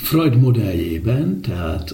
Freud modelljében, tehát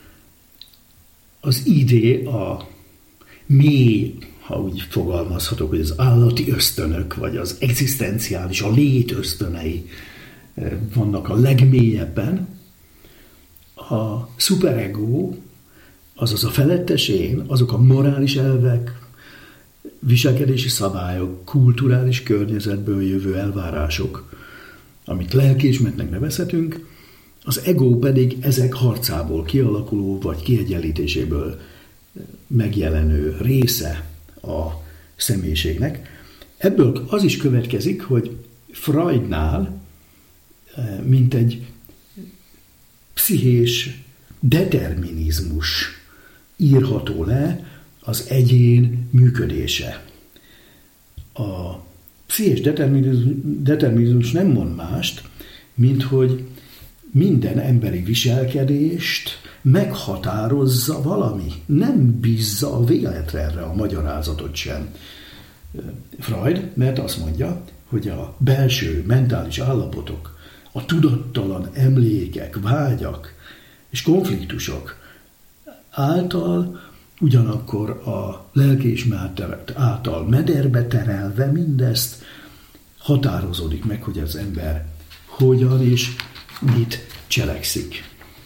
az idé a mély, ha úgy fogalmazhatok, hogy az állati ösztönök, vagy az egzisztenciális, a lét ösztönei vannak a legmélyebben. A szuperego, azaz a felettes én, azok a morális elvek, viselkedési szabályok, kulturális környezetből jövő elvárások, amit lelkiismeretnek nevezhetünk, az ego pedig ezek harcából kialakuló vagy kiegyenlítéséből megjelenő része a személyiségnek. Ebből az is következik, hogy Freudnál mint egy pszichés determinizmus írható le az egyén működése. A pszichés determinizmus nem mond mást, mint hogy minden emberi viselkedést meghatározza valami. Nem bízza a véletre erre a magyarázatot sem. Freud, mert azt mondja, hogy a belső mentális állapotok, a tudattalan emlékek, vágyak és konfliktusok által ugyanakkor a lelkiismeret által mederbe terelve mindezt határozódik meg, hogy az ember hogyan és mit cselekszik.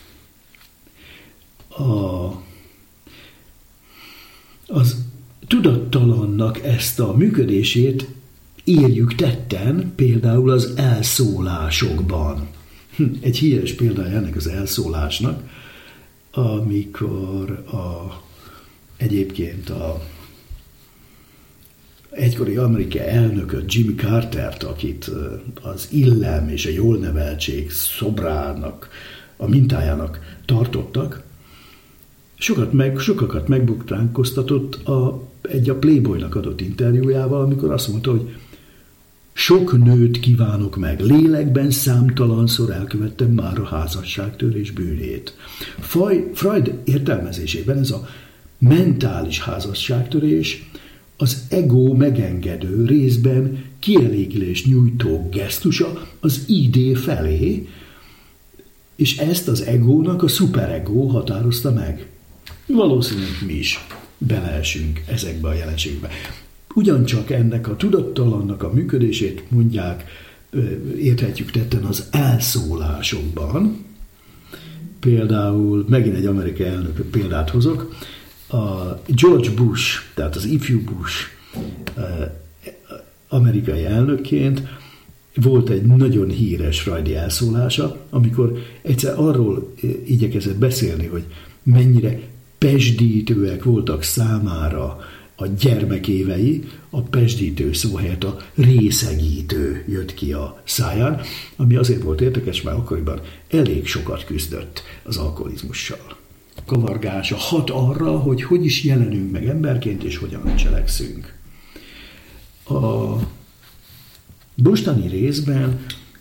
Az tudattalannak ezt a működését érjük tetten, például az elszólásokban. Egy híres példája ennek az elszólásnak, amikor egyébként a egykori amerikai elnököt, Jimmy Cartert, akit az illem és a jól neveltség szobrának, a mintájának tartottak, sokakat megbukránkoztatott egy a Playboynak adott interjújával, amikor azt mondta, hogy sok nőt kívánok meg, lélekben számtalanszor elkövettem már a házasságtörés bűnét. Freud értelmezésében ez a mentális házasságtörés az ego megengedő, részben kielégülést nyújtó gesztusa az idé felé, és ezt az egónak a szuperego határozta meg. Valószínűleg mi is beleesünk ezekbe a jelenségbe. Ugyancsak ennek a tudattalannak a működését mondják, érthetjük tetten az elszólásokban. Például, megint egy amerikai elnök példát hozok, a George Bush, tehát az ifjú Bush amerikai elnökként volt egy nagyon híres freudi elszólása, amikor egyszer arról igyekezett beszélni, hogy mennyire pesdítőek voltak számára a gyermekévei, a pesdítő szó helyett a részegítő jött ki a száján, ami azért volt érdekes, mert akkoriban elég sokat küzdött az alkoholizmussal. Kavargása hat arra, hogy is jelenünk meg emberként, és hogyan cselekszünk. A mostani részben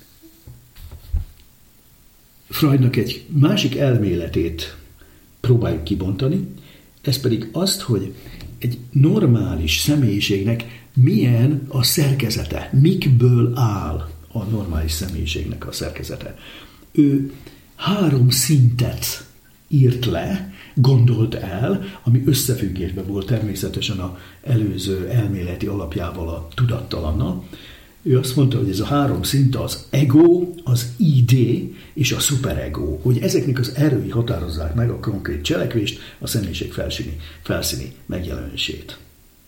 Freudnak egy másik elméletét próbáljuk kibontani, ez pedig azt, hogy egy normális személyiségnek milyen a szerkezete, mikből áll a normális személyiségnek a szerkezete. Ő 3 szintet írt le, gondolt el, ami összefüggésben volt természetesen az előző elméleti alapjával, a tudattalannal. Ő azt mondta, hogy ez a 3 szint az ego, az idé és a szuperego, hogy ezeknek az erői határozzák meg a konkrét cselekvést, a személyiség felszíni megjelenését.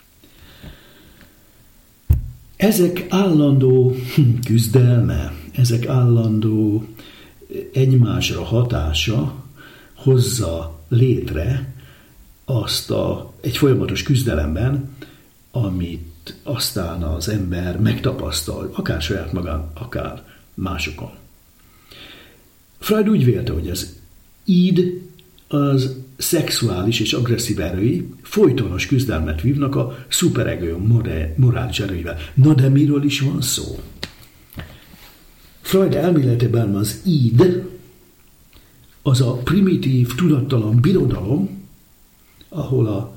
Ezek állandó küzdelme, ezek állandó egymásra hatása hozza létre azt egy folyamatos küzdelemben, amit aztán az ember megtapasztal, akár saját magán, akár másokon. Freud úgy vélte, hogy az id, az szexuális és agresszív erői folytonos küzdelmet vívnak a szuperego morális erőivel. Na de miről is van szó? Freud elméletében az id, az a primitív, tudattalan birodalom, ahol a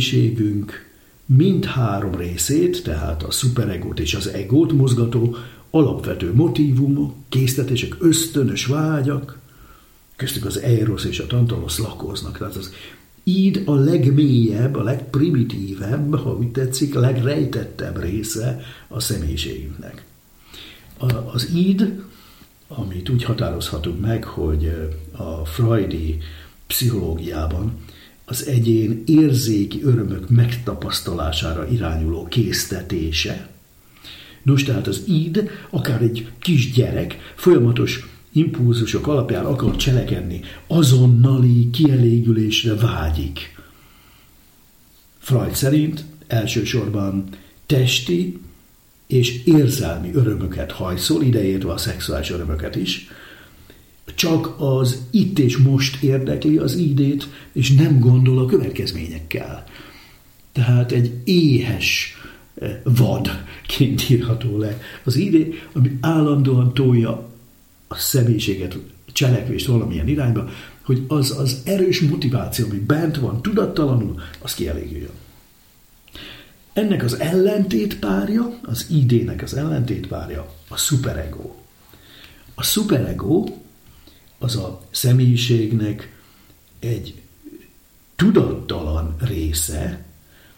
személyiségünk mind 3 részét, tehát a szuperegót és az egót mozgató alapvető motívumok, késztetések, ösztönös vágyak, köztük az eros és a tantalos lakoznak. Tehát az íd a legmélyebb, a legprimitívebb, ha úgy tetszik, a legrejtettebb része a személyiségünknek. Az íd, amit úgy határozhatunk meg, hogy a freudi pszichológiában az egyén érzéki örömök megtapasztalására irányuló késztetése. Nos, tehát az íd, akár egy kisgyerek folyamatos impulzusok alapján akar cselekedni, azonnali kielégülésre vágyik. Freud szerint elsősorban testi és érzelmi örömöket hajszol, ideértve a szexuális örömöket is, csak az itt és most érdekli az ídét, és nem gondol a következményekkel. Tehát egy éhes vadként írható le az ídé, ami állandóan tolja a személyiséget, cselekvést valamilyen irányba, hogy az erős motiváció, ami bent van tudattalanul, az kielégüljön. Ennek az ellentétpárja, az ídének az ellentétpárja a szuperego. A szuperego az a személyiségnek egy tudattalan része,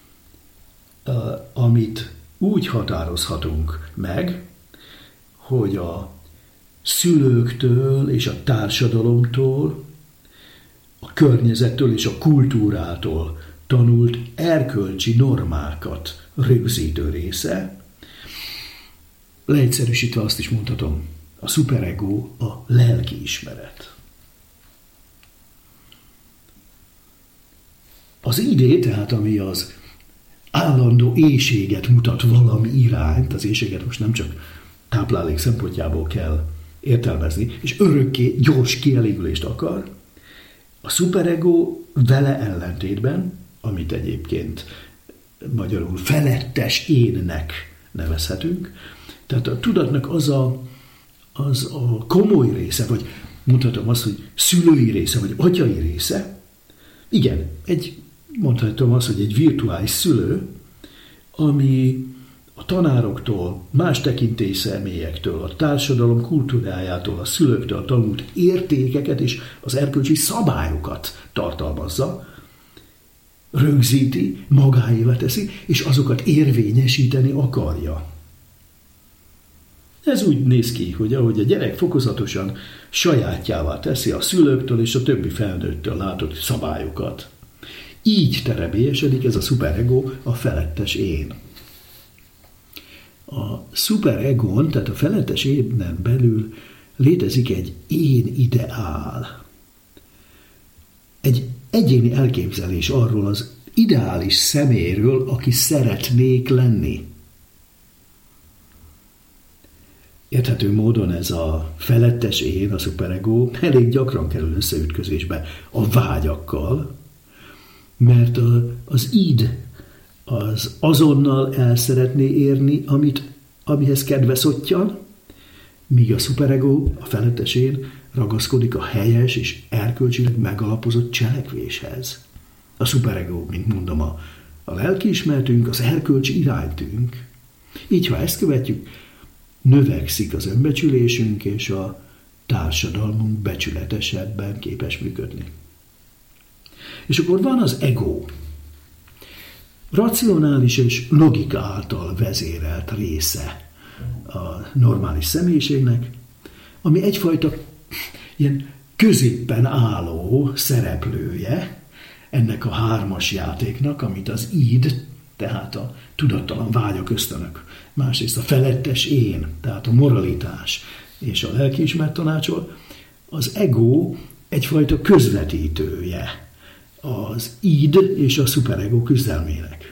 amit úgy határozhatunk meg, hogy a szülőktől és a társadalomtól, a környezettől és a kultúrától tanult erkölcsi normákat rögzítő része. Leegyszerűsítve azt is mondhatom, a szuperego a lelkiismeret. Az idé, tehát ami az állandó éhséget mutat valami irányt, az éhséget most nem csak táplálék szempontjából kell értelmezni, és örökké gyors kielégülést akar, a szuperego vele ellentétben, amit egyébként magyarul felettes énnek nevezhetünk, tehát a tudatnak az a komoly része, vagy mondhatom azt, hogy szülői része, vagy atyai része, igen, mondhatom azt, hogy egy virtuális szülő, ami a tanároktól, más tekintélyszemelyektől, a társadalom kultúrájától, a szülőktől tanult értékeket és az erkölcsi szabályokat tartalmazza, rögzíti, magáévá teszi, és azokat érvényesíteni akarja. Ez úgy néz ki, hogy ahogy a gyerek fokozatosan sajátjává teszi a szülőktől és a többi felnőttől látott szabályokat, így terebélyesedik ez a szuperego, a felettes én. A szuperegón, tehát a felettes énen belül létezik egy én ideál. Egy egyéni elképzelés arról az ideális személyről, aki szeretnék lenni. Érthető módon ez a felettes én, a szuperego elég gyakran kerül összeütközésbe a vágyakkal, mert az id az azonnal el szeretné érni, amihez kedve szottyan, míg a szuperego, a felettes én ragaszkodik a helyes és erkölcsileg megalapozott cselekvéshez. A szuperego, mint mondom, a lelkiismeretünk, az erkölcsi iránytünk. Így, ha ezt követjük, növekszik az önbecsülésünk, és a társadalmunk becsületesebben képes működni. És akkor van az ego. Racionális és logika által vezérelt része a normális személyiségnek, ami egyfajta ilyen középpen álló szereplője ennek a hármas játéknak, amit az id, tehát a tudattalan vágyak, ösztönök, másrészt a felettes én, tehát a moralitás és a lelkiismeret tanácsol, az ego egyfajta közvetítője az id és a szuperego küzdelmének.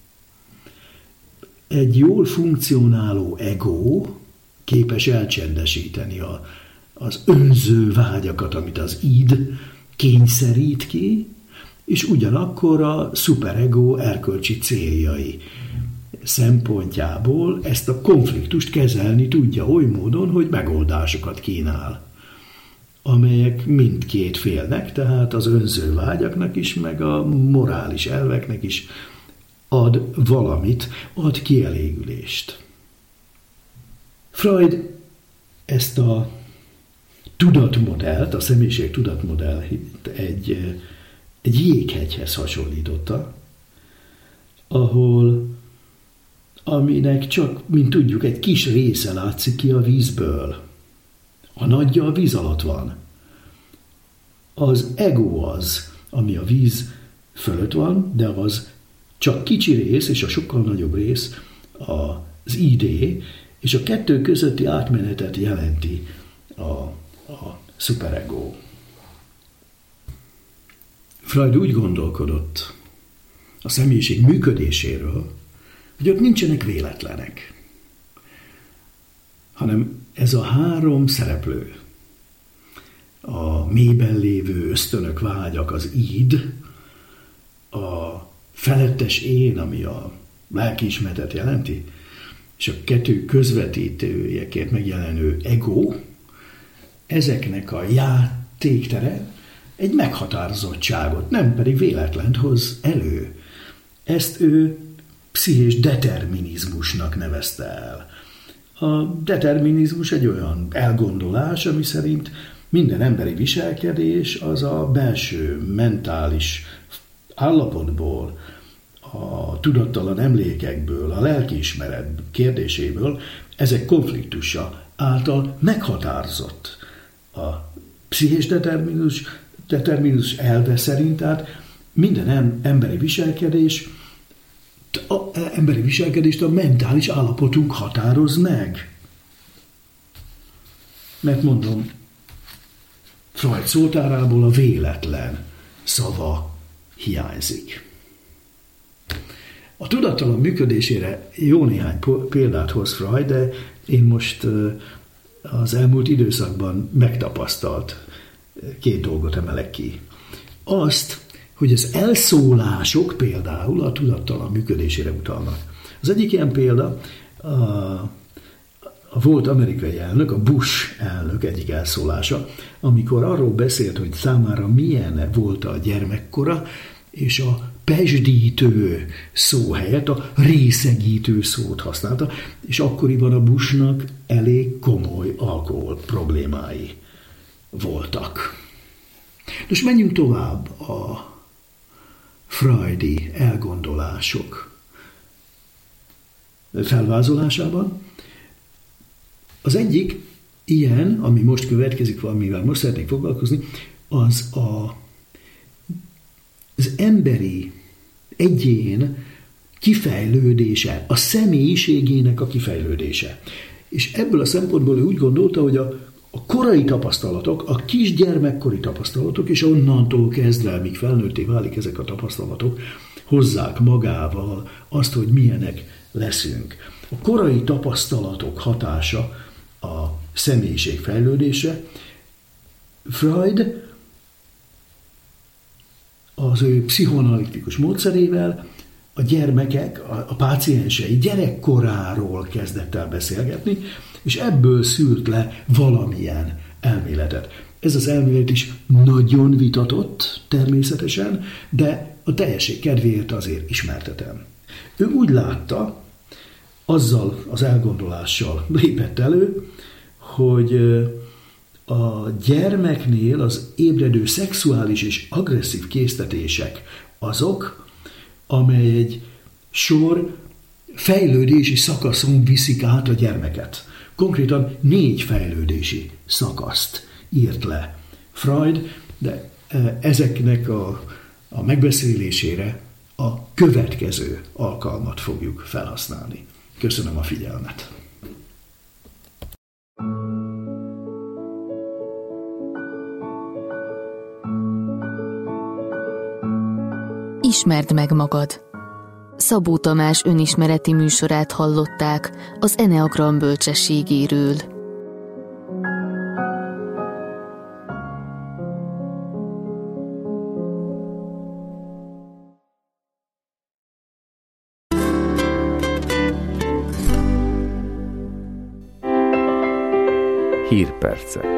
Egy jól funkcionáló ego képes elcsendesíteni az önző vágyakat, amit az id kényszerít ki, és ugyanakkor a szuperego erkölcsi céljai szempontjából ezt a konfliktust kezelni tudja oly módon, hogy megoldásokat kínál, amelyek mindkét félnek, tehát az önző vágyaknak is, meg a morális elveknek is ad valamit, ad kielégülést. Freud ezt a tudatmodellt, a személyiség tudatmodellt egy jéghegyhez hasonlította, aminek csak, mint tudjuk, egy kis része látszik ki a vízből. A nagyja a víz alatt van. Az ego az, ami a víz fölött van, de az csak kicsi rész, és a sokkal nagyobb rész az idé, és a kettő közötti átmenetet jelenti a szuperego. Freud úgy gondolkodott a személyiség működéséről, hogy ott nincsenek véletlenek, hanem ez a három szereplő, a mélyben lévő ösztönök, vágyak, az id, a felettes én, ami a lelkiismeretet jelenti, és a kettő közvetítőjeként megjelenő ego, ezeknek a játéktere egy meghatározottságot, nem pedig véletlent hoz elő. Ezt ő pszichés determinizmusnak nevezte el. A determinizmus egy olyan elgondolás, ami szerint minden emberi viselkedés az a belső mentális állapotból, a tudattalan emlékekből, a lelkiismeret kérdéséből, ezek konfliktusa által meghatározott. A pszichés determinus elve szerint, tehát minden emberi viselkedést a mentális állapotunk határoz meg. Mert mondom, Freud szótárából a véletlen szava hiányzik. A tudattalan működésére jó néhány példát hoz Freud, de én most az elmúlt időszakban megtapasztalt két dolgot emelek ki. Azt, hogy az elszólások például a tudattalan működésére utalnak. Az egyik ilyen példa a volt amerikai elnök, a Bush elnök egyik elszólása, amikor arról beszélt, hogy számára milyen volt a gyermekkora, és a pesdítő szó helyett a részegítő szót használta, és akkoriban a Bushnak elég komoly alkohol problémái voltak. Most menjünk tovább a freudi elgondolások felvázolásában. Az egyik ilyen, ami most következik, amivel most szeretnék foglalkozni, az az emberi egyén kifejlődése, a személyiségének a kifejlődése. És ebből a szempontból ő úgy gondolta, hogy a korai tapasztalatok, a kisgyermekkori tapasztalatok, és onnantól kezdve, míg felnőtté válik ezek a tapasztalatok, hozzák magával azt, hogy milyenek leszünk. A korai tapasztalatok hatása a személyiség fejlődése. Freud az ő pszichoanalitikus módszerével a gyermekek, a páciensei gyerekkoráról kezdett el beszélgetni, és ebből szűrt le valamilyen elméletet. Ez az elmélet is nagyon vitatott természetesen, de a teljesség kedvéért azért ismertetem. Ő úgy látta, azzal az elgondolással lépett elő, hogy a gyermeknél az ébredő szexuális és agresszív késztetések azok, amely egy sor fejlődési szakaszon viszik át a gyermeket. Konkrétan 4 fejlődési szakaszt írt le Freud, de ezeknek a megbeszélésére a következő alkalmat fogjuk felhasználni. Köszönöm a figyelmet! Ismerd meg magad! Szabó Tamás önismereti műsorát hallották az Eneagram bölcsességéről. Hírpercek.